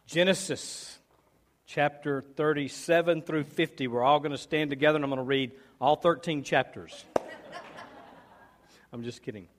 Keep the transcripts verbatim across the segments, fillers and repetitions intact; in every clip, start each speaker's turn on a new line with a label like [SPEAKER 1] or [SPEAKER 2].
[SPEAKER 1] Genesis chapter thirty-seven through fifty. We're all going to stand together and I'm going to read all thirteen chapters. I'm just kidding.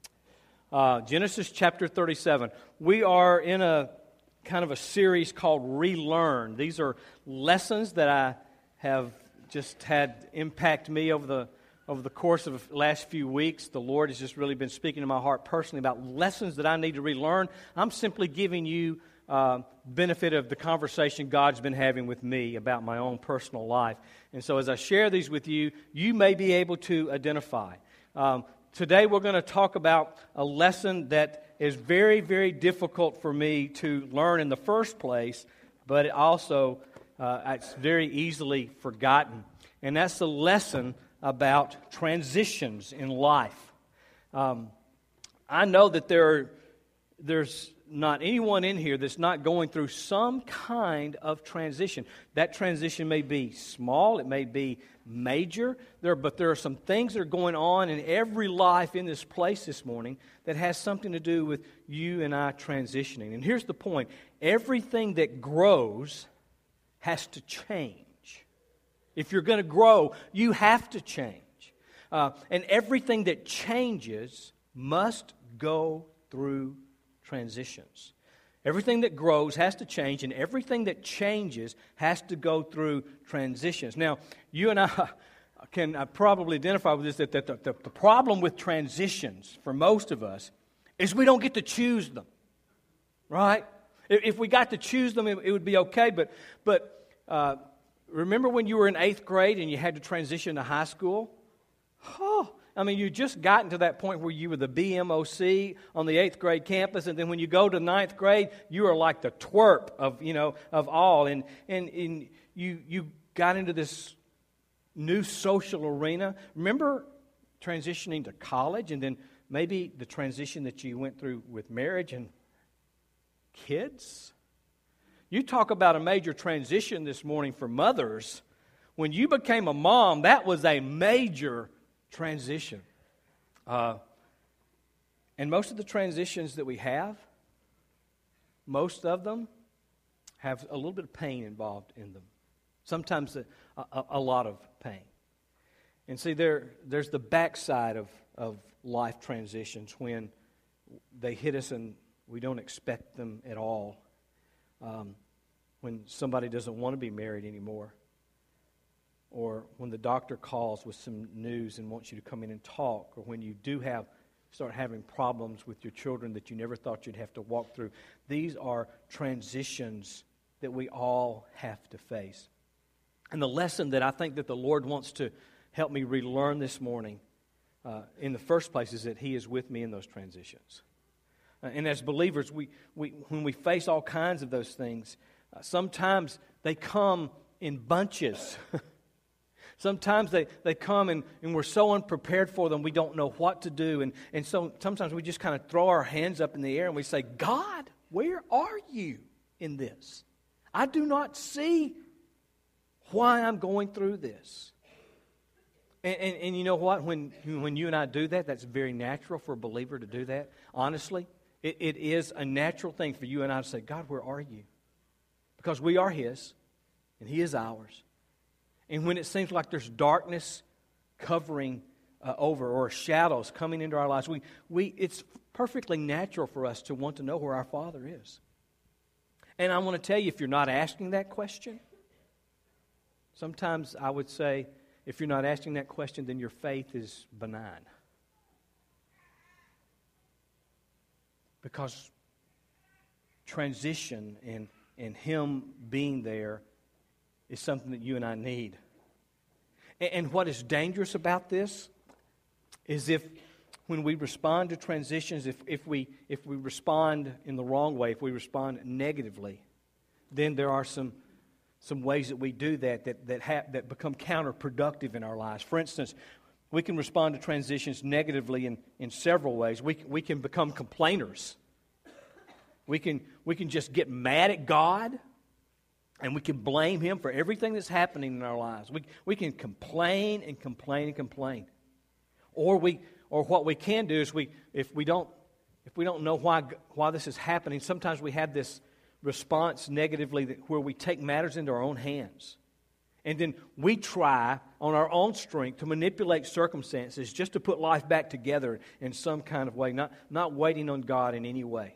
[SPEAKER 1] Uh, Genesis chapter thirty-seven. We are in a kind of a series called Relearn. These are lessons that I have just had impact me over the over the course of the last few weeks. The Lord has just really been speaking to my heart personally about lessons that I need to relearn. I'm simply giving you uh, benefit of the conversation God's been having with me about my own personal life. And so as I share these with you, you may be able to identify. Um, today we're going to talk about a lesson that is very, very difficult for me to learn in the first place, but it also uh, it's very easily forgotten. And that's the lesson about transitions in life. Um, I know that there are, there's not anyone in here that's not going through some kind of transition. That transition may be small, it may be major, there, but there are some things that are going on in every life in this place this morning that has something to do with you and I transitioning. And here's the point. Everything that grows has to change. If you're going to grow, you have to change. Uh, and everything that changes must go through transitions. Everything that grows has to change, and everything that changes has to go through transitions. Now, you and I can uh, probably identify with this, that, that the, the, the problem with transitions for most of us is we don't get to choose them, right? If, if we got to choose them, it, it would be okay, but, but uh, remember when you were in eighth grade and you had to transition to high school? Oh, I mean, you just gotten to that point where you were the B M O C on the eighth grade campus, and then when you go to ninth grade, you are like the twerp of, you know, of all. And and, and you you got into this new social arena. Remember transitioning to college, and then maybe the transition that you went through with marriage and kids? You talk about a major transition this morning for mothers. When you became a mom, that was a major transition. Uh, and most of the transitions that we have, most of them have a little bit of pain involved in them. Sometimes a, a, a lot of pain. And see, there there's the backside of, of life transitions when they hit us and we don't expect them at all. Um, when somebody doesn't want to be married anymore. Or when the doctor calls with some news and wants you to come in and talk, or when you do have start having problems with your children that you never thought you'd have to walk through. These are transitions that we all have to face. And the lesson that I think that the Lord wants to help me relearn this morning, uh, in the first place, is that He is with me in those transitions. Uh, and as believers, we, we when we face all kinds of those things, uh, sometimes they come in bunches. Sometimes they, they come and, and we're so unprepared for them, we don't know what to do. And, and so sometimes we just kind of throw our hands up in the air and we say, God, where are you in this? I do not see why I'm going through this. And, and, and you know what? When, when you and I do that, that's very natural for a believer to do that. Honestly, it, it is a natural thing for you and I to say, God, where are you? Because we are His and He is ours. And when it seems like there's darkness covering uh, over or shadows coming into our lives, we, we it's perfectly natural for us to want to know where our Father is. And I want to tell you, if you're not asking that question, sometimes I would say, if you're not asking that question, then your faith is benign. Because transition and, and Him being there is something that you and I need. And, and what is dangerous about this is if when we respond to transitions, if, if we if we respond in the wrong way, if we respond negatively, then there are some some ways that we do that that that, ha- that become counterproductive in our lives. For instance, we can respond to transitions negatively in, in several ways. We we can become complainers. We can we can just get mad at God. And we can blame Him for everything that's happening in our lives. We we can complain and complain and complain. Or we or what we can do is we if we don't if we don't know why why this is happening, sometimes we have this response negatively that, where we take matters into our own hands. And then we try on our own strength to manipulate circumstances just to put life back together in some kind of way, not, not waiting on God in any way.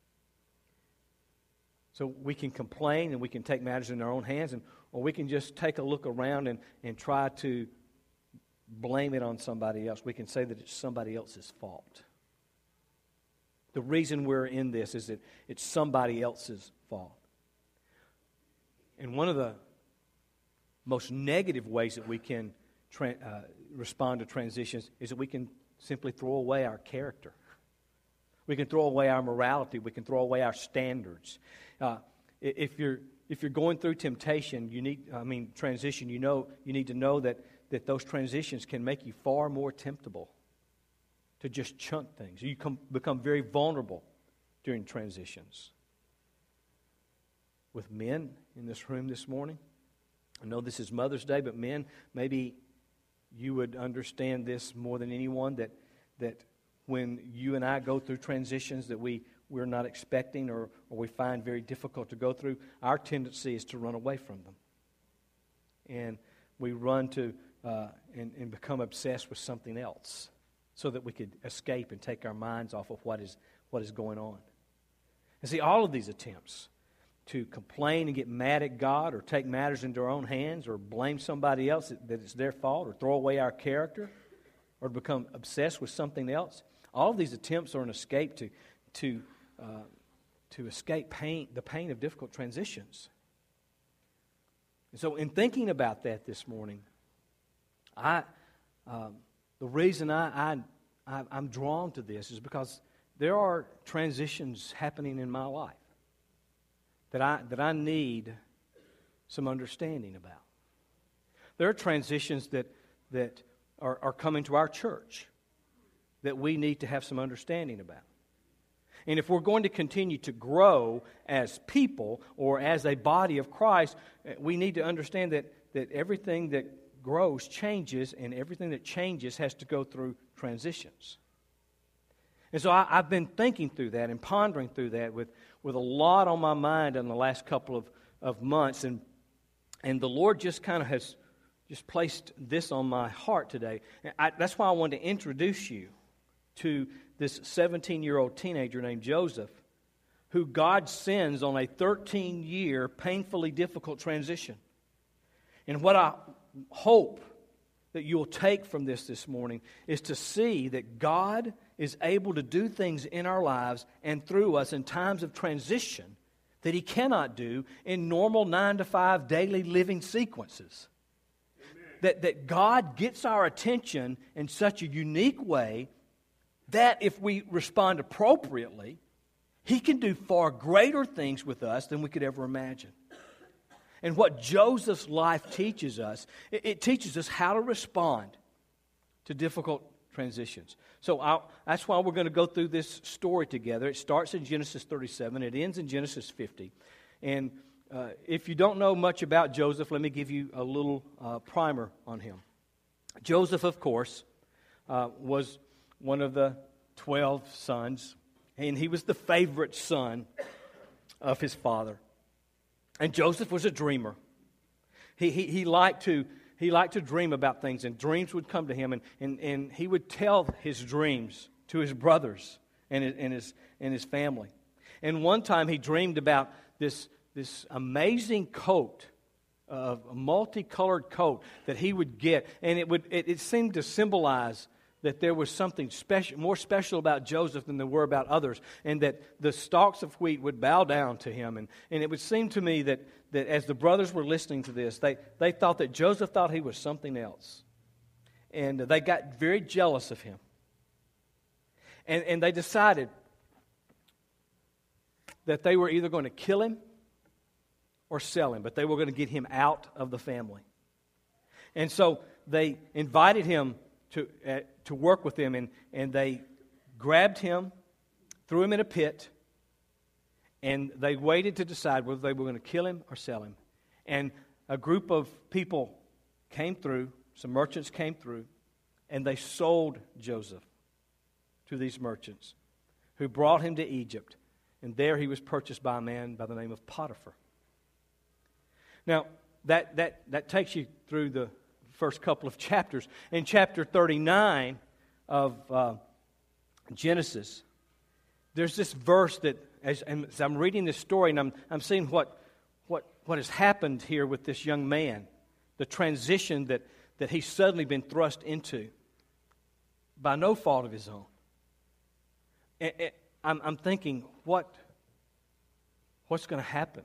[SPEAKER 1] So we can complain and we can take matters in our own hands, and or we can just take a look around and, and try to blame it on somebody else. We can say that it's somebody else's fault. The reason we're in this is that it's somebody else's fault. And one of the most negative ways that we can tra- uh, respond to transitions is that we can simply throw away our character. We can throw away our morality. We can throw away our standards. Uh, if you're if you're going through temptation, you need I mean transition. You know you need to know that that those transitions can make you far more temptable to just chunk things. You come, become very vulnerable during transitions. With men in this room this morning, I know this is Mother's Day, but men, maybe you would understand this more than anyone, that that when you and I go through transitions that we, we're not expecting or, or we find very difficult to go through, our tendency is to run away from them. And we run to uh, and, and become obsessed with something else so that we could escape and take our minds off of what is what is going on. And see, all of these attempts to complain and get mad at God or take matters into our own hands or blame somebody else that, that it's their fault or throw away our character or to become obsessed with something else, all of these attempts are an escape to to uh, to escape pain, the pain of difficult transitions. And so in thinking about that this morning, I um, the reason I, I, I I'm drawn to this is because there are transitions happening in my life that I that I need some understanding about. There are transitions that that are, are coming to our church that we need to have some understanding about. And if we're going to continue to grow as people or as a body of Christ, we need to understand that, that everything that grows changes, and everything that changes has to go through transitions. And so I, I've been thinking through that and pondering through that with, with a lot on my mind in the last couple of, of months. And, and the Lord just kind of has just placed this on my heart today. And I, that's why I wanted to introduce you to this seventeen-year-old teenager named Joseph, who God sends on a thirteen-year, painfully difficult transition. And what I hope that you'll take from this this morning is to see that God is able to do things in our lives and through us in times of transition that He cannot do in normal nine to five daily living sequences. That, that God gets our attention in such a unique way that if we respond appropriately, He can do far greater things with us than we could ever imagine. And what Joseph's life teaches us, it, it teaches us how to respond to difficult transitions. So I'll, that's why we're going to go through this story together. It starts in Genesis thirty-seven. It ends in Genesis fifty. And uh, if you don't know much about Joseph, let me give you a little uh, primer on him. Joseph, of course, uh, was one of the twelve sons, and he was the favorite son of his father. And Joseph was a dreamer. He he, he liked to he liked to dream about things, and dreams would come to him, and, and, and he would tell his dreams to his brothers and his, and his and his family. And one time he dreamed about this this amazing coat, uh, a multicolored coat that he would get, and it would it, it seemed to symbolize that there was something special, more special about Joseph than there were about others, and that the stalks of wheat would bow down to him. And, and it would seem to me that, that as the brothers were listening to this, they, they thought that Joseph thought he was something else. And they got very jealous of him. And, and they decided that they were either going to kill him or sell him, but they were going to get him out of the family. And so they invited him to uh, to work with them, and, and they grabbed him, threw him in a pit, and they waited to decide whether they were going to kill him or sell him. And a group of people came through, some merchants came through, and they sold Joseph to these merchants, who brought him to Egypt And there he was purchased by a man by the name of Potiphar. Now, that, that, that takes you through the first couple of chapters. In chapter thirty-nine of uh, Genesis, there's this verse that, as, as I'm reading this story, and I'm, I'm seeing what, what, what has happened here with this young man, the transition that, that he's suddenly been thrust into by no fault of his own. And, and I'm, I'm thinking, what, what's going to happen?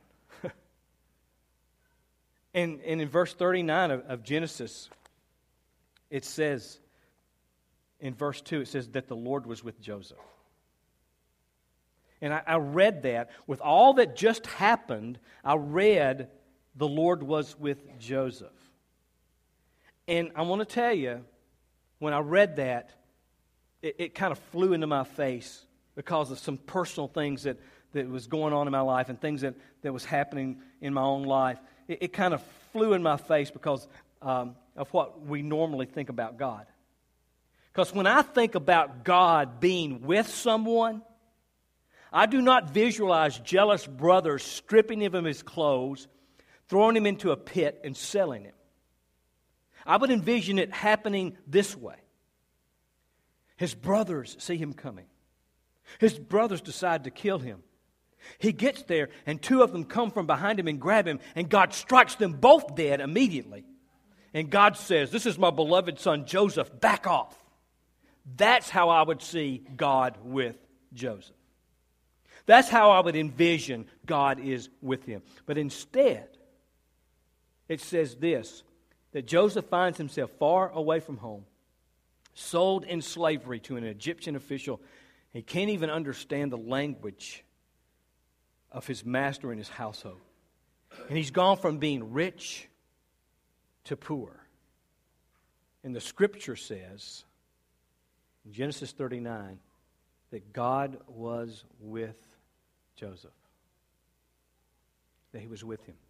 [SPEAKER 1] and, and in verse thirty-nine of, of Genesis, it says, in verse two, it says that the Lord was with Joseph. And I, I read that. With all that just happened, I read the Lord was with Joseph. And I want to tell you, when I read that, it, it kind of flew into my face because of some personal things that, that was going on in my life and things that, that was happening in my own life. It, it kind of flew in my face because um, of what we normally think about God. Because when I think about God being with someone, I do not visualize jealous brothers stripping him of his clothes, throwing him into a pit, and selling him. I would envision it happening this way. His brothers see him coming. His brothers decide to kill him. He gets there, and two of them come from behind him and grab him, and God strikes them both dead immediately. And God says, "This is my beloved son Joseph, back off." That's how I would see God with Joseph. That's how I would envision God is with him. But instead, it says this, that Joseph finds himself far away from home, sold in slavery to an Egyptian official. He can't even understand the language of his master and his household. And he's gone from being rich to poor. And the Scripture says, in Genesis thirty-nine, that God was with Joseph. That he was with him.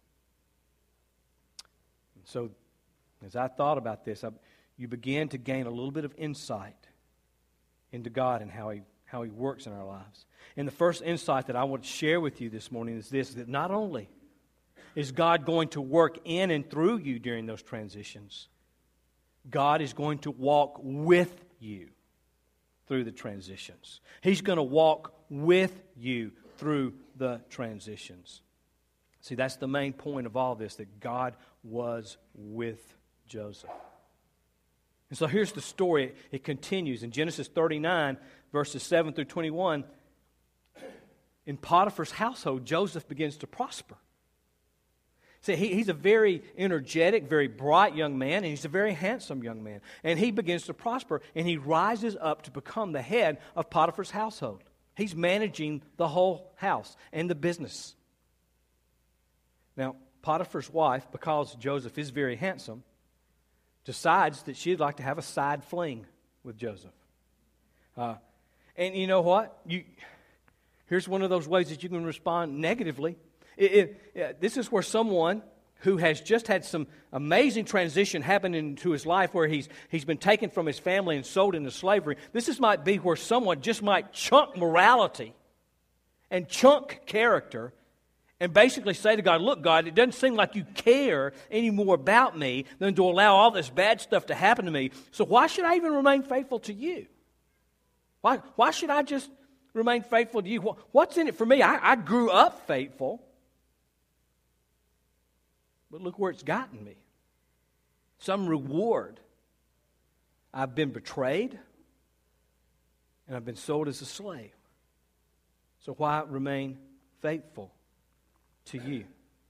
[SPEAKER 1] And so, as I thought about this, I, you began to gain a little bit of insight into God and how he how He works in our lives. And the first insight that I want to share with you this morning is this, that not only is God going to work in and through you during those transitions, God is going to walk with you through the transitions. He's going to walk with you through the transitions. See, that's the main point of all this, that God was with Joseph. And so here's the story. It continues in Genesis thirty-nine, verses seven through twenty-one. In Potiphar's household, Joseph begins to prosper. See, he, he's a very energetic, very bright young man, and he's a very handsome young man. And he begins to prosper, and he rises up to become the head of Potiphar's household. He's managing the whole house and the business. Now, Potiphar's wife, because Joseph is very handsome, decides that she'd like to have a side fling with Joseph. Uh, and you know what? You, here's one of those ways that you can respond negatively. It, it, it, this is where someone who has just had some amazing transition happen into his life, where he's he's been taken from his family and sold into slavery. This is might be where someone just might chunk morality and chunk character and basically say to God, "Look, God, it doesn't seem like you care any more about me than to allow all this bad stuff to happen to me. So why should I even remain faithful to you? Why, why should I just remain faithful to you? What's in it for me? I, I grew up faithful. But look where it's gotten me. Some reward. I've been betrayed, and I've been sold as a slave. So why remain faithful to you?"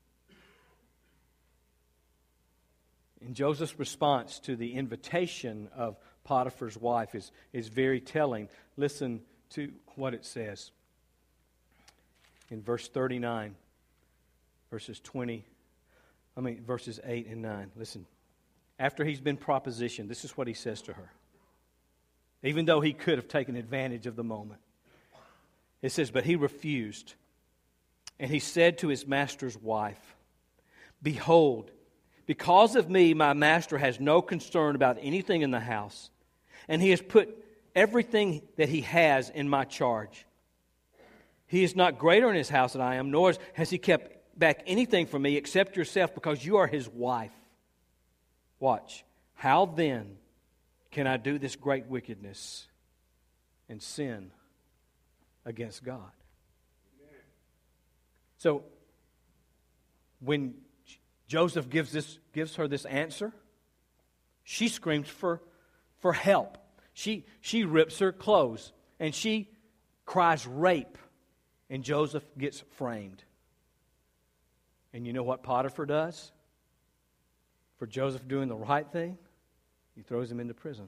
[SPEAKER 1] And Joseph's response to the invitation of Potiphar's wife is, is very telling. Listen to what it says in verse thirty-nine, verses twenty, I mean verses eight and nine. Listen. After he's been propositioned, this is what he says to her. Even though he could have taken advantage of the moment. It says, "But he refused. And he said to his master's wife, 'Behold, because of me, my master has no concern about anything in the house, and he has put everything that he has in my charge. He is not greater in his house than I am, nor has he kept back anything from me except yourself, because you are his wife. Watch. How then can I do this great wickedness and sin against God? Amen. So, when Joseph gives this gives her this answer, she screams for, for help. She, she rips her clothes, and she cries rape, and Joseph gets framed. And you know what Potiphar does? For Joseph doing the right thing, he throws him into prison.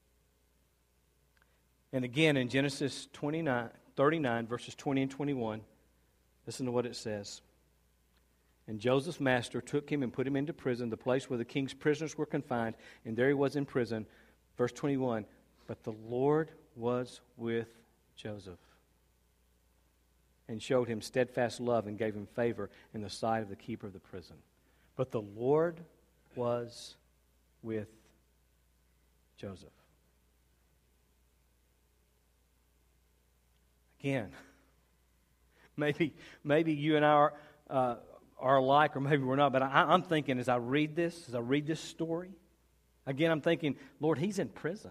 [SPEAKER 1] And again, in Genesis twenty-nine, thirty-nine, verses twenty and twenty-one, listen to what it says. And Joseph's master took him and put him into prison, the place where the king's prisoners were confined, and there he was in prison. Verse twenty-one, but the Lord was with Joseph and showed him steadfast love and gave him favor in the sight of the keeper of the prison. But the Lord was with Joseph. Again, maybe maybe you and I are, uh, are alike, or maybe we're not, but I, I'm thinking as I read this, as I read this story, again, I'm thinking, Lord, he's in prison.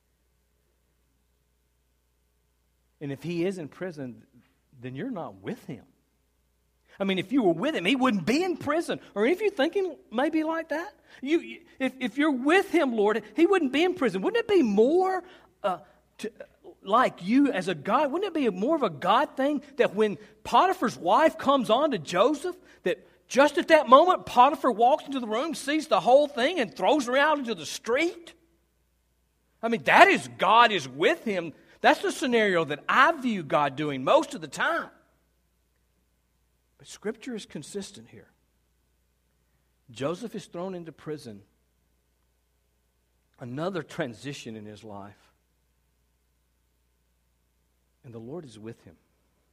[SPEAKER 1] And if he is in prison, then you're not with him. I mean, if you were with him, he wouldn't be in prison. Or if you're thinking maybe like that, you, if, if you're with him, Lord, he wouldn't be in prison. Wouldn't it be more uh, to, like you as a God? Wouldn't it be more of a God thing that when Potiphar's wife comes on to Joseph, that just at that moment, Potiphar walks into the room, sees the whole thing, and throws her out into the street? I mean, that is God is with him. That's the scenario that I view God doing most of the time. But Scripture is consistent here. Joseph is thrown into prison. Another transition in his life. And the Lord is with him.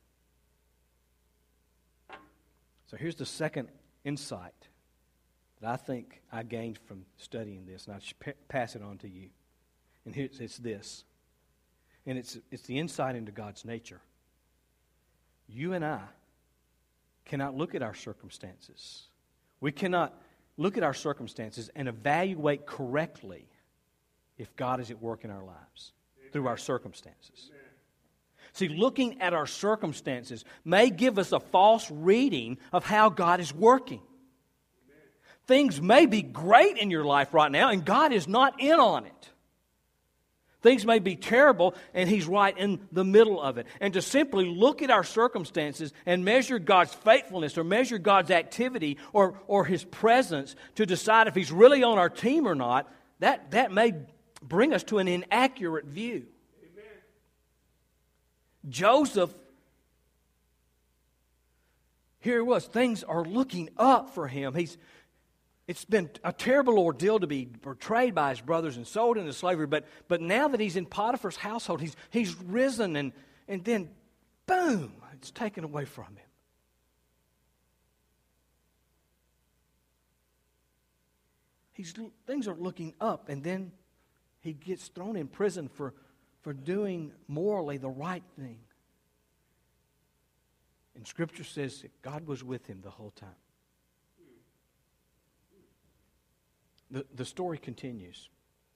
[SPEAKER 1] So here's the second insight that I think I gained from studying this, and I should pass it on to you. And here's, it's this. And it's, it's the insight into God's nature. You and I cannot look at our circumstances. We cannot look at our circumstances and evaluate correctly if God is at work in our lives through our circumstances. See, looking at our circumstances may give us a false reading of how God is working. Things may be great in your life right now, and God is not in on it. Things may be terrible, and He's right in the middle of it. And to simply look at our circumstances and measure God's faithfulness or measure God's activity or, or His presence to decide if He's really on our team or not, that, that may bring us to an inaccurate view. Amen. Joseph, here it was, things are looking up for him. He's It's been a terrible ordeal to be betrayed by his brothers and sold into slavery, but, but now that he's in Potiphar's household, he's, he's risen, and, and then, boom, it's taken away from him. He's, things are looking up, and then he gets thrown in prison for, for doing morally the right thing. And Scripture says that God was with him the whole time. The, the story continues.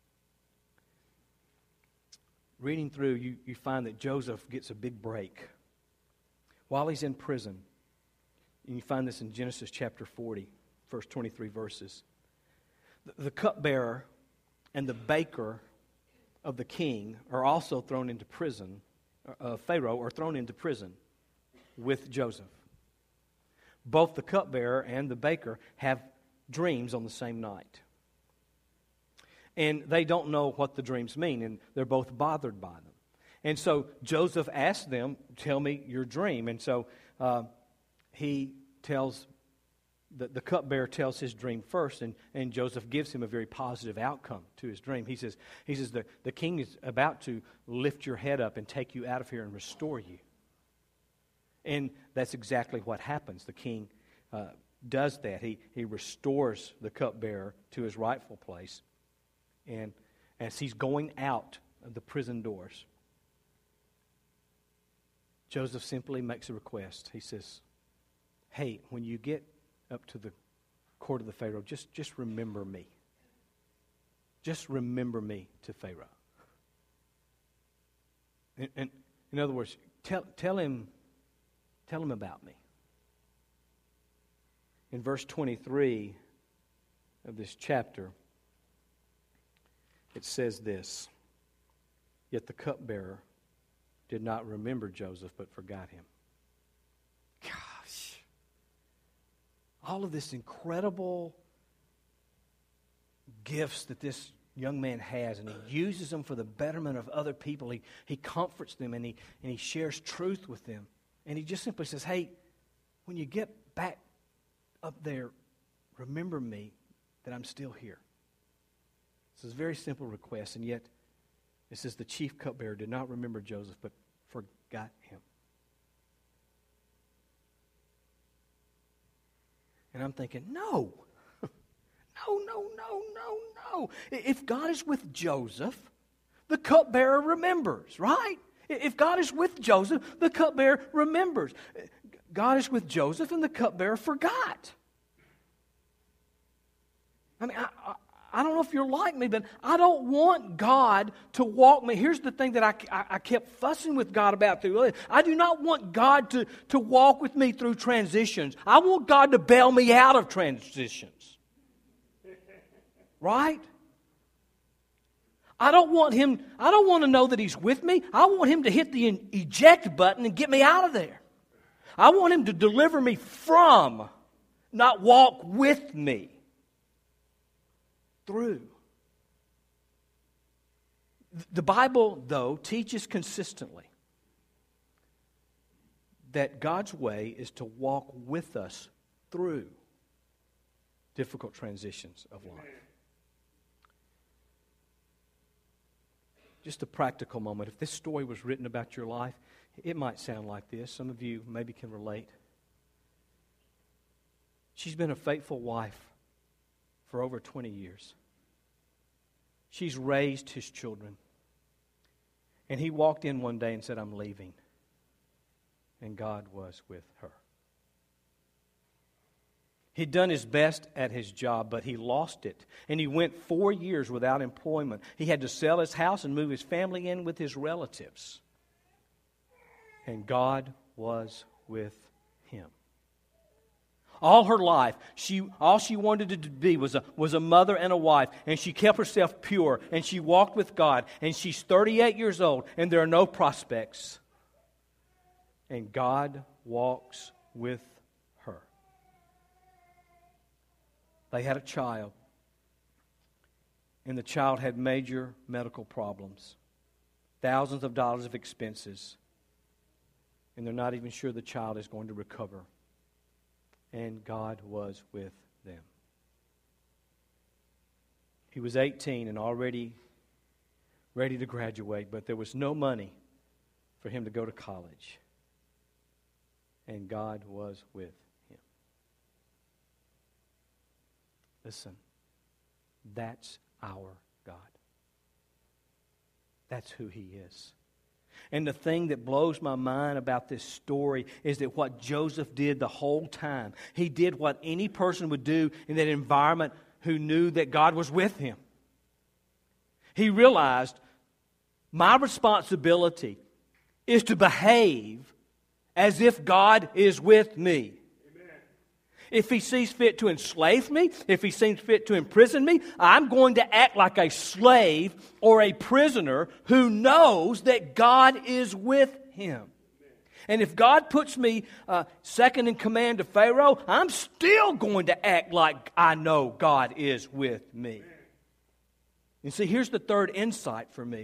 [SPEAKER 1] Reading through, you, you find that Joseph gets a big break. While he's in prison, and you find this in Genesis chapter forty, first twenty-three verses. The, the cupbearer and the baker of the king are also thrown into prison, uh, Pharaoh, are thrown into prison with Joseph. Both the cupbearer and the baker have dreams on the same night. And they don't know what the dreams mean, and they're both bothered by them. And so Joseph asks them, tell me your dream. And so uh, he tells, the, the cupbearer tells his dream first, and, and Joseph gives him a very positive outcome to his dream. He says, he says the, the king is about to lift your head up and take you out of here and restore you. And that's exactly what happens. The king uh, does that. He, he restores the cupbearer to his rightful place. And as he's going out of the prison doors, Joseph simply makes a request. He says, hey, when you get up to the court of the Pharaoh, just, just remember me. Just remember me to Pharaoh. And, and in other words, tell, tell him, tell him about me. In verse twenty-three of this chapter, it says this, yet the cupbearer did not remember Joseph, but forgot him. Gosh. All of this incredible gifts that this young man has, and he uses them for the betterment of other people. He, he comforts them, and he, and he shares truth with them. And he just simply says, hey, when you get back up there, remember me that I'm still here. This is a very simple request, and yet it says the chief cupbearer did not remember Joseph, but forgot him. And I'm thinking, no. No, no, no, no, no. If God is with Joseph, the cupbearer remembers, right? If God is with Joseph, the cupbearer remembers. God is with Joseph, and the cupbearer forgot. I mean, I, I, I don't know if you're like me, but I don't want God to walk me. Here's the thing that I, I, I kept fussing with God about through. I do not want God to, to walk with me through transitions. I want God to bail me out of transitions. Right? I don't want him, I don't want to know that he's with me. I want him to hit the eject button and get me out of there. I want him to deliver me from, not walk with me through. The Bible, though, teaches consistently that God's way is to walk with us through difficult transitions of life. Just a practical moment. If this story was written about your life, it might sound like this. Some of you maybe can relate. She's been a faithful wife for over twenty years. She's raised his children. And he walked in one day and said, I'm leaving. And God was with her. He'd done his best at his job, but he lost it. And he went four years without employment. He had to sell his house and move his family in with his relatives. And God was with him. All her life, she all she wanted to be was a, was a mother and a wife. And she kept herself pure. And she walked with God. And she's thirty-eight years old. And there are no prospects. And God walks with her. They had a child. And the child had major medical problems. Thousands of dollars of expenses. And they're not even sure the child is going to recover. And God was with them. He was eighteen and already ready to graduate, but there was no money for him to go to college. And God was with him. Listen, that's our God. That's who He is. And the thing that blows my mind about this story is that what Joseph did the whole time, he did what any person would do in that environment who knew that God was with him. He realized, my responsibility is to behave as if God is with me. If He sees fit to enslave me, if He sees fit to imprison me, I'm going to act like a slave or a prisoner who knows that God is with him. And if God puts me uh, second in command to Pharaoh, I'm still going to act like I know God is with me. You see, here's the third insight for me.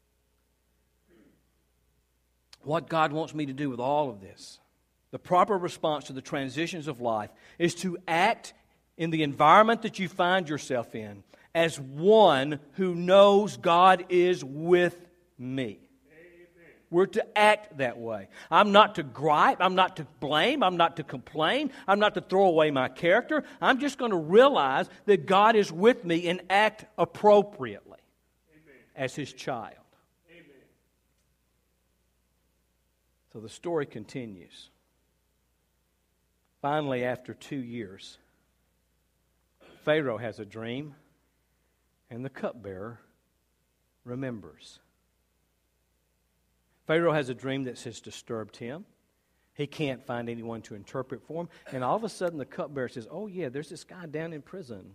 [SPEAKER 1] What God wants me to do with all of this. The proper response to the transitions of life is to act in the environment that you find yourself in as one who knows God is with me. Amen. We're to act that way. I'm not to gripe. I'm not to blame. I'm not to complain. I'm not to throw away my character. I'm just going to realize that God is with me and act appropriately. Amen. As His child. Amen. So the story continues. Finally, after two years, Pharaoh has a dream, and the cupbearer remembers. Pharaoh has a dream that has disturbed him. He can't find anyone to interpret for him. And all of a sudden the cupbearer says, oh yeah, there's this guy down in prison.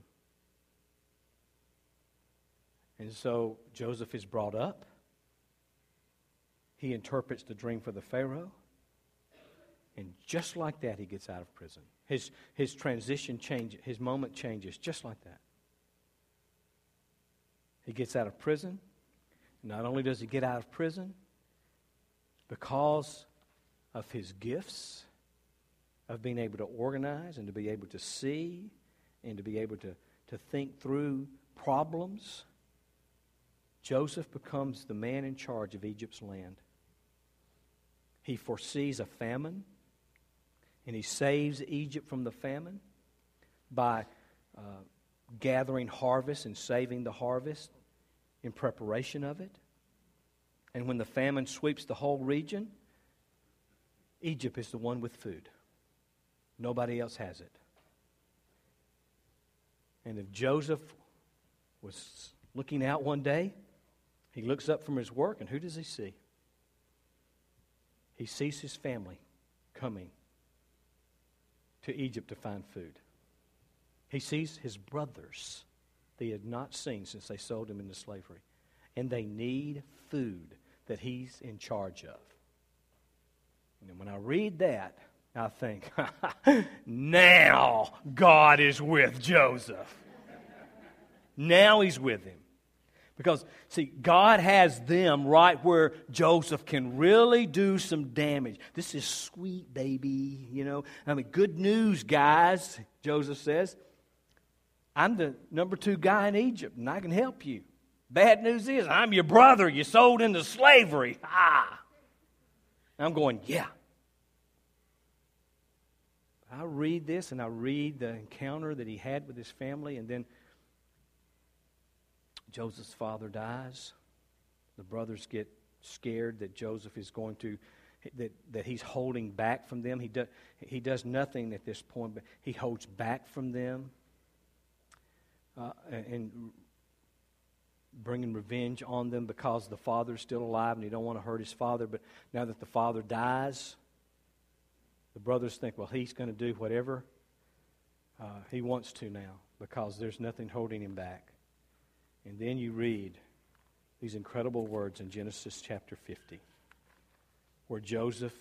[SPEAKER 1] And so Joseph is brought up. He interprets the dream for the Pharaoh. And just like that, he gets out of prison. His, his transition changes. His moment changes just like that. He gets out of prison. Not only does he get out of prison, because of his gifts of being able to organize and to be able to see and to be able to, to think through problems, Joseph becomes the man in charge of Egypt's land. He foresees a famine, and he saves Egypt from the famine by uh, gathering harvest and saving the harvest in preparation of it. And when the famine sweeps the whole region, Egypt is the one with food. Nobody else has it. And if Joseph was looking out one day, he looks up from his work, and who does he see? He sees his family coming to Egypt to find food. He sees his brothers that he had not seen since they sold him into slavery. And they need food that he's in charge of. And when I read that, I think, now God is with Joseph. Now he's with him. Because, see, God has them right where Joseph can really do some damage. This is sweet, baby, you know. I mean, good news, guys, Joseph says. I'm the number two guy in Egypt, and I can help you. Bad news is, I'm your brother. You sold into slavery. Ah! I'm going, yeah. I read this, and I read the encounter that he had with his family, and then Joseph's father dies. The brothers get scared that Joseph is going to, that, that he's holding back from them. He, do, he does nothing at this point, but he holds back from them. Uh, and bringing revenge on them because the father's still alive and he don't want to hurt his father. But now that the father dies, the brothers think, well, he's going to do whatever uh, he wants to now because there's nothing holding him back. And then you read these incredible words in Genesis chapter fifty, where Joseph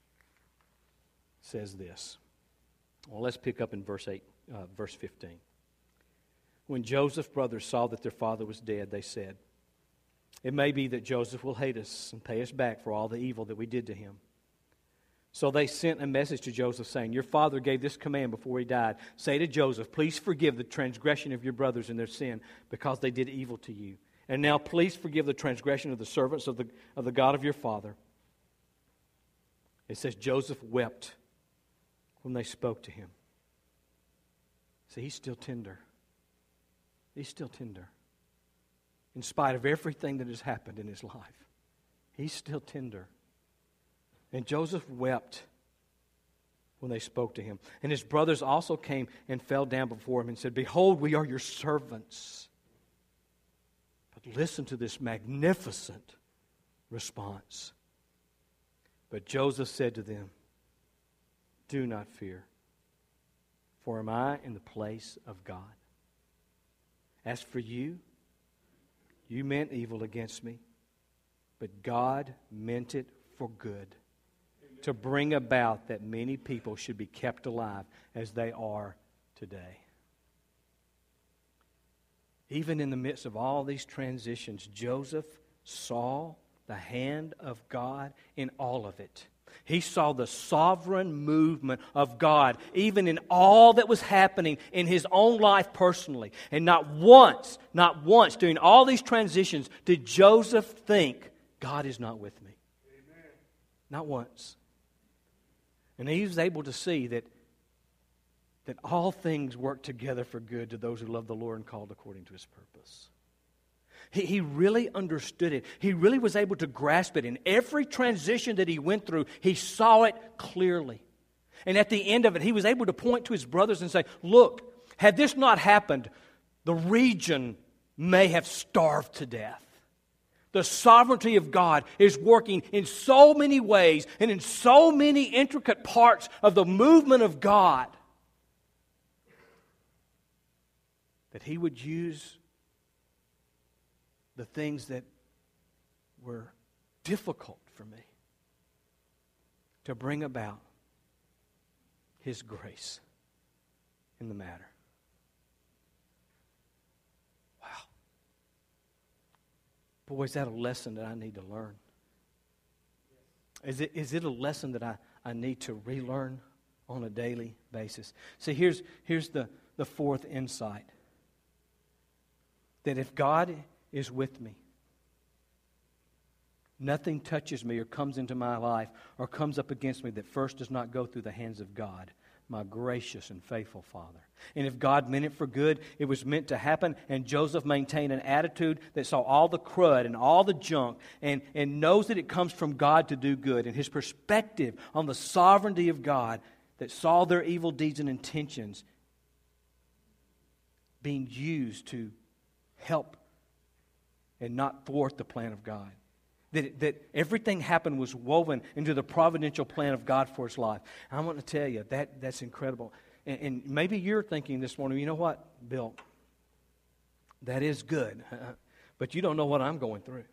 [SPEAKER 1] says this. Well, let's pick up in verse eight, uh, verse fifteen. When Joseph's brothers saw that their father was dead, they said, it may be that Joseph will hate us and pay us back for all the evil that we did to him. So they sent a message to Joseph saying, your father gave this command before he died. Say to Joseph, please forgive the transgression of your brothers and their sin because they did evil to you. And now please forgive the transgression of the servants of the, of the God of your father. It says Joseph wept when they spoke to him. See, he's still tender. He's still tender. In spite of everything that has happened in his life, he's still tender. And Joseph wept when they spoke to him. And his brothers also came and fell down before him and said, behold, we are your servants. But listen to this magnificent response. But Joseph said to them, do not fear, for am I in the place of God? As for you, you meant evil against me, but God meant it for good, to bring about that many people should be kept alive as they are today. Even in the midst of all these transitions, Joseph saw the hand of God in all of it. He saw the sovereign movement of God, even in all that was happening in his own life personally. And not once, not once, during all these transitions, did Joseph think, God is not with me. Amen. Not once. And he was able to see that, that all things work together for good to those who love the Lord and called according to his purpose. He, he really understood it. He really was able to grasp it. In every transition that he went through, he saw it clearly. And at the end of it, he was able to point to his brothers and say, look, had this not happened, the region may have starved to death. The sovereignty of God is working in so many ways and in so many intricate parts of the movement of God that He would use the things that were difficult for me to bring about His grace in the matter. Boy, is that a lesson that I need to learn? Is it, is it a lesson that I, I need to relearn on a daily basis? See, here's, here's the, the fourth insight. That if God is with me, nothing touches me or comes into my life or comes up against me that first does not go through the hands of God, my gracious and faithful Father. And if God meant it for good, it was meant to happen. And Joseph maintained an attitude that saw all the crud and all the junk and, and knows that it comes from God to do good. And his perspective on the sovereignty of God that saw their evil deeds and intentions being used to help and not thwart the plan of God. That, that everything happened was woven into the providential plan of God for his life. And I want to tell you, that that's incredible. And, and maybe you're thinking this morning, you know what, Bill? That is good. But you don't know what I'm going through.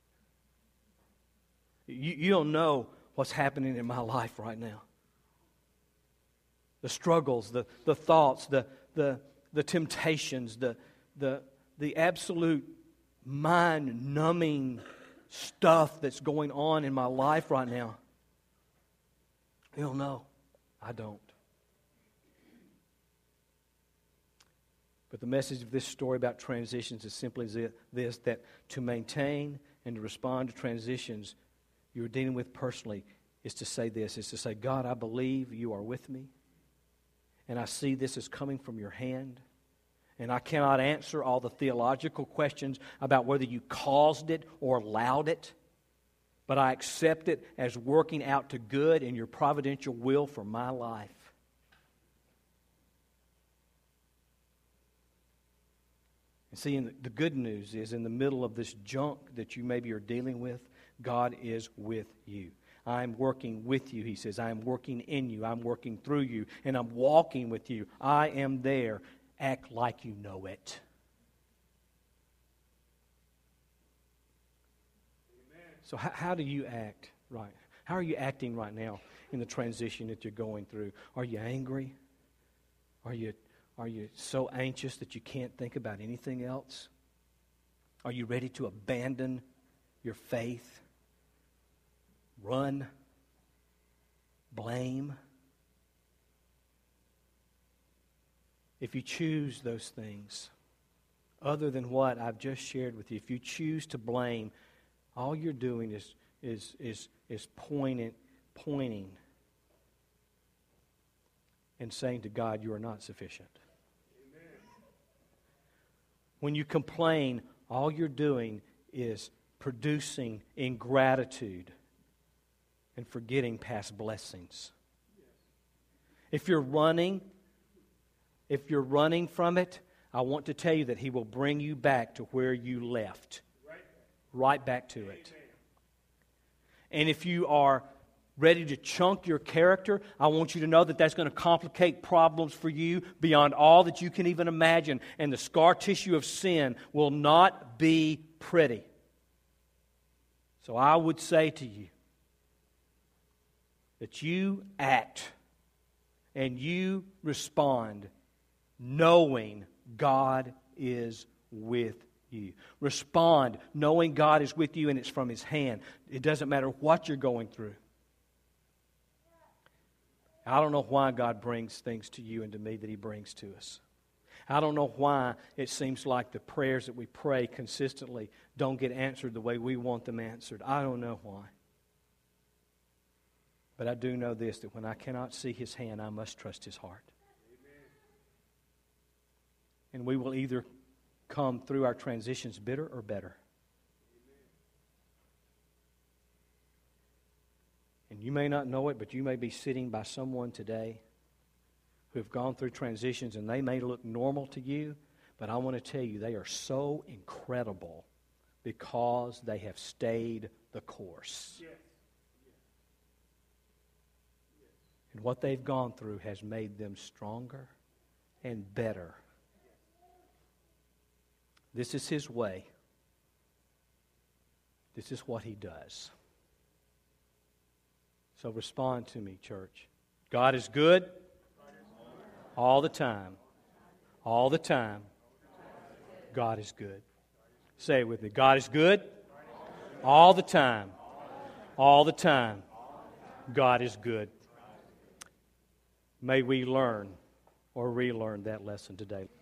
[SPEAKER 1] You, you don't know what's happening in my life right now. The struggles, the, the thoughts, the, the, the temptations, the, the, the absolute mind-numbing stuff that's going on in my life right now. You don't know. I don't. But the message of this story about transitions is simply this, that to maintain and to respond to transitions you're dealing with personally is to say this, is to say, God, I believe you are with me, and I see this as coming from your hand. And I cannot answer all the theological questions about whether you caused it or allowed it. But I accept it as working out to good in your providential will for my life. And see, in the, the good news is in the middle of this junk that you maybe are dealing with, God is with you. I'm working with you, he says. I am working in you. I'm working through you. And I'm walking with you. I am there. Act like you know it. Amen. So how, how do you act right? How are you acting right now in the transition that you're going through? Are you angry? Are you, are you so anxious that you can't think about anything else? Are you ready to abandon your faith? Run? Blame? If you choose those things, other than what I've just shared with you, if you choose to blame, all you're doing is is is is pointing, pointing, and saying to God, "You are not sufficient." Amen. When you complain, all you're doing is producing ingratitude and forgetting past blessings. If you're running. If you're running from it, I want to tell you that He will bring you back to where you left. Right, right back to Amen. It. And if you are ready to chunk your character, I want you to know that that's going to complicate problems for you beyond all that you can even imagine. And the scar tissue of sin will not be pretty. So I would say to you that you act and you respond knowing God is with you. Respond knowing God is with you and it's from His hand. It doesn't matter what you're going through. I don't know why God brings things to you and to me that He brings to us. I don't know why it seems like the prayers that we pray consistently don't get answered the way we want them answered. I don't know why. But I do know this, that when I cannot see His hand, I must trust His heart. And we will either come through our transitions bitter or better. And you may not know it, but you may be sitting by someone today who have gone through transitions, and they may look normal to you, but I want to tell you they are so incredible because they have stayed the course. Yes. And what they've gone through has made them stronger and better. This is His way. This is what He does. So respond to me, church. God is good all the time. All the time. God is good. Say it with me. God is good all the time. All the time. God is good. May we learn or relearn that lesson today.